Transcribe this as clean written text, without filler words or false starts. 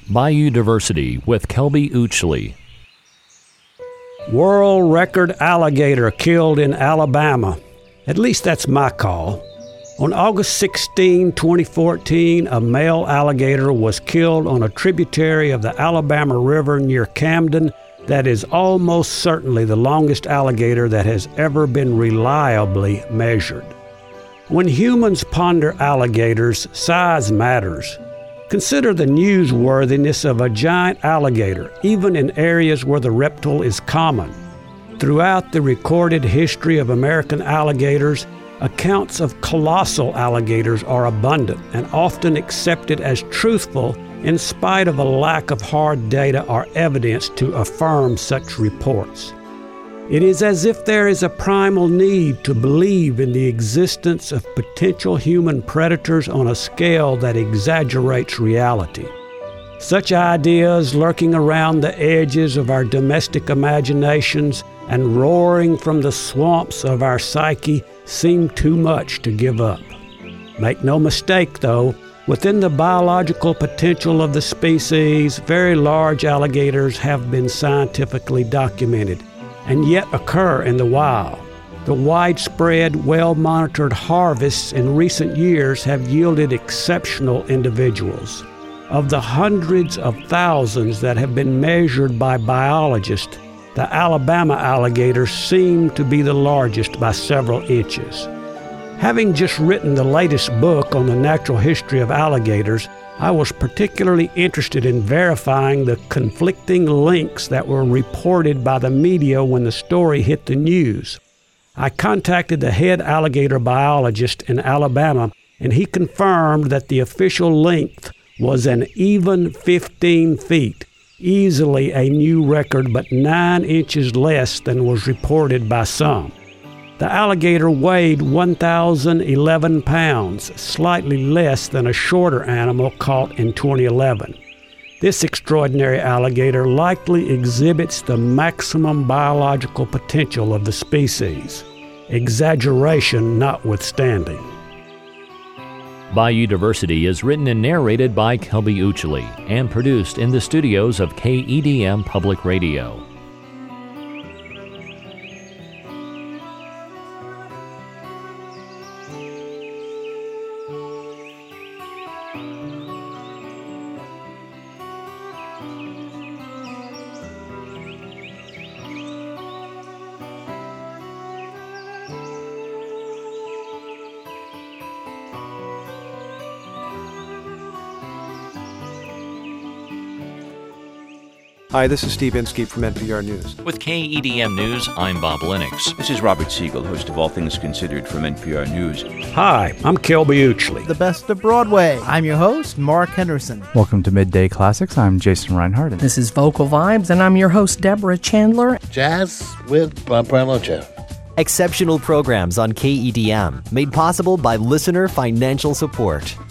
Bayou Diversity with Kelby Uchley. World record alligator killed in Alabama. At least that's my call. On August 16, 2014, a male alligator was killed on a tributary of the Alabama River near Camden that is almost certainly the longest alligator that has ever been reliably measured. When humans ponder alligators, size matters. Consider the newsworthiness of a giant alligator, even in areas where the reptile is common. Throughout the recorded history of American alligators, accounts of colossal alligators are abundant and often accepted as truthful in spite of a lack of hard data or evidence to affirm such reports. It is as if there is a primal need to believe in the existence of potential human predators on a scale that exaggerates reality. Such ideas lurking around the edges of our domestic imaginations and roaring from the swamps of our psyche seem too much to give up. Make no mistake, though, within the biological potential of the species, very large alligators have been scientifically documented and yet occur in the wild. The widespread, well-monitored harvests in recent years have yielded exceptional individuals. Of the hundreds of thousands that have been measured by biologists, the Alabama alligators seem to be the largest by several inches. Having just written the latest book on the natural history of alligators, I was particularly interested in verifying the conflicting links that were reported by the media when the story hit the news. I contacted the head alligator biologist in Alabama, and he confirmed that the official length was an even 15 feet, easily a new record, but 9 inches less than was reported by some. The alligator weighed 1,011 pounds, slightly less than a shorter animal caught in 2011. This extraordinary alligator likely exhibits the maximum biological potential of the species, exaggeration notwithstanding. Bayou Diversity is written and narrated by Kelby Uchley and produced in the studios of KEDM Public Radio. Hi, this is Steve Inskeep from NPR News. With KEDM News, I'm Bob Lennox. This is Robert Siegel, host of All Things Considered from NPR News. Hi, I'm Kelby Uchley. The best of Broadway. I'm your host, Mark Henderson. Welcome to Midday Classics. I'm Jason Reinhardt. This is Vocal Vibes, and I'm your host, Deborah Chandler. Jazz with Bob Bralocha. Exceptional programs on KEDM, made possible by listener financial support.